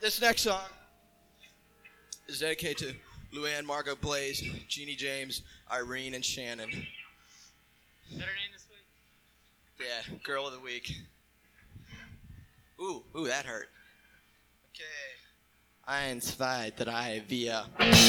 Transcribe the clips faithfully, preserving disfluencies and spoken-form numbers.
This next song is dedicated to Luann, Margot, Blaze, Jeannie James, Irene, and Shannon. Is that her name this week? Yeah, Girl of the Week. Ooh, ooh, that hurt. Okay. Eins, zwei, drei, vier.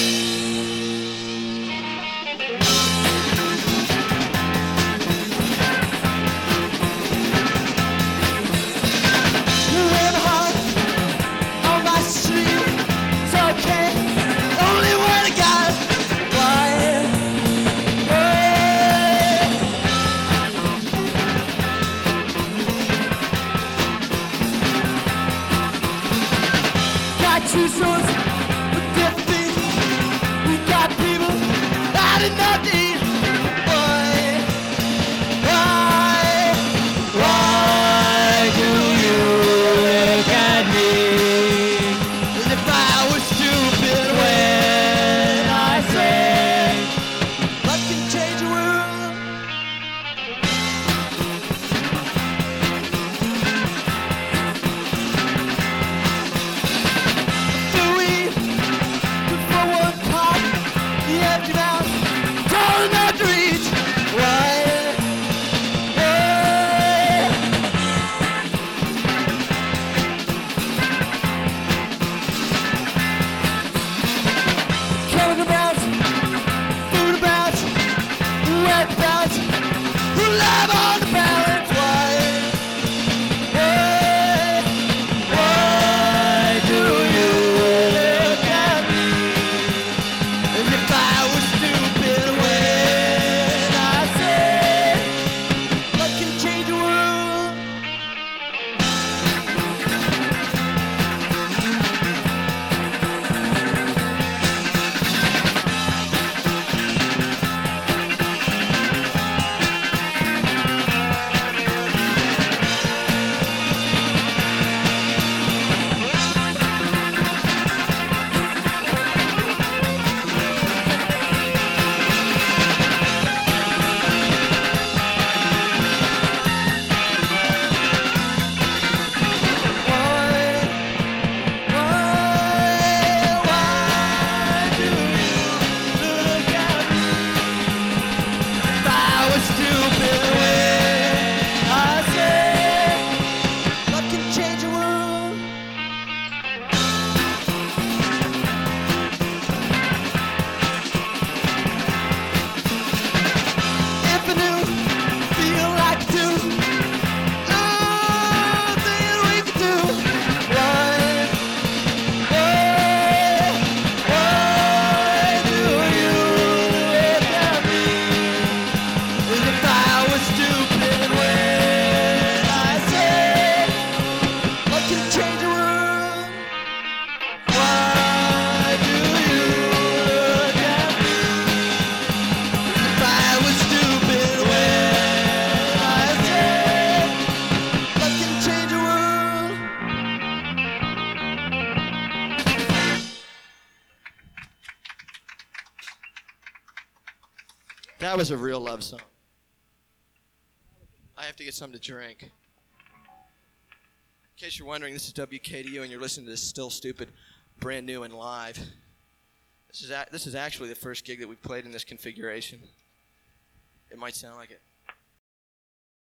Two souls with different things. We got people out of nothing. Why, why, why do you look at me as if I was stupid when I say love can change the world? That was a real love song. I have to get something to drink. In case you're wondering, this is W K D U, and you're listening to this Still Stupid, brand new and live. This is a, this is actually the first gig that we played in this configuration. It might sound like it.